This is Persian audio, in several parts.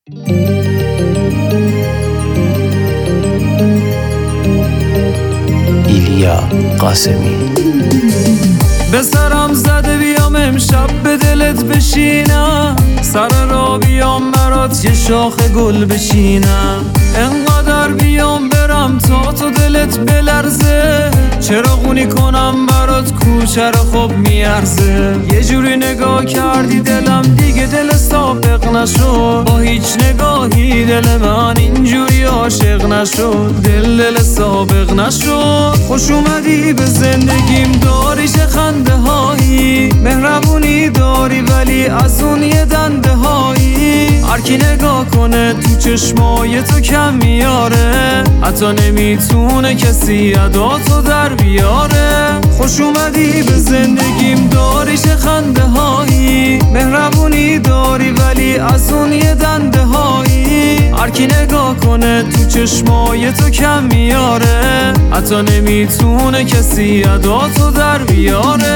ایلیا قاسمی. به سرم زده بیام امشب به دلت بشینم، سر را بیام برات یه شاخ گل بشینم، انقدر بیام برم تا تو دلت بلرزه، چراغونی کنم برات کوچه رو خوب میارزه. یه جوری نگاه کردی دلم دیگه دل سابق نشد، با هیچ نگاهی دل من اینجوری عاشق نشد، دل سابق نشد. خوش اومدی به زندگیم، داری چه خنده هایی، مهربونی داری ولی از اون یه دنده هایی، هر کی نگاه کنه تو چشمای تو کم میاره، حتی نمیتونه کسی اداتو در بیاره. خوش اومدی به زندگیم، داری چه خنده هایی، مهربونی داری ولی از اون یه دنده هایی، هر کی نگاه کنه تو چشمای تو کم میاره، حتی نمیتونه کسی اداتو در بیاره.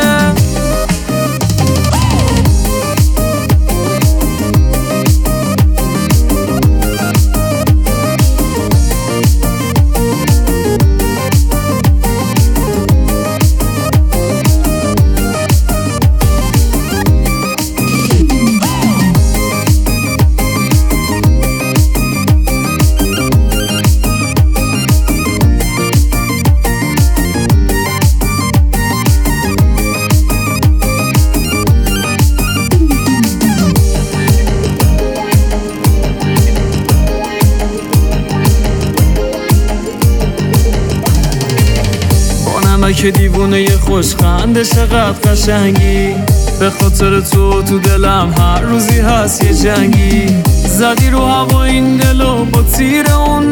که دیوونه خوشخنده چقدر قشنگی، به خاطر تو دلم هر روزی هست یه جنگی، زدی رو هوا این دلو با تیر اون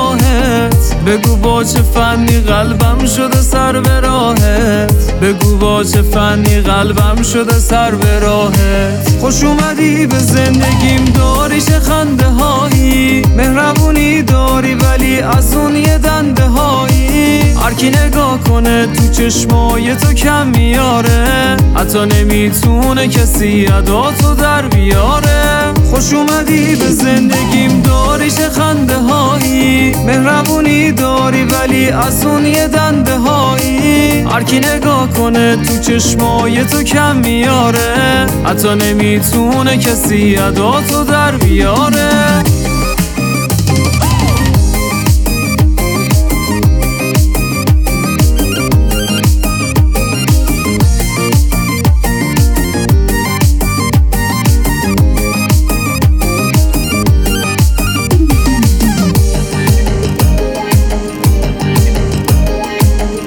نگاهت، بگو با چه فنی قلبم شده سر به راهت، بگو با چه فنی قلبم شده سر به راهت. خوش اومدی به زندگیم، داری چه خنده هایی، مهربونی داری ولی از اون یه دنده هایی، هر کی نگاه کنه تو چشمای تو کم میاره، حتی نمیتونه کسی اداتو در بیاره. خوش اومدی به زندگیم، داری چه خنده هایی، مهربونی داری ولی از اون یه دنده هایی، هر کی نگاه کنه تو چشمای تو کم میاره، حتی نمیتونه کسی اداتو در بیاره.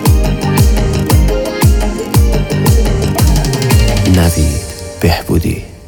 نوید بهبودی.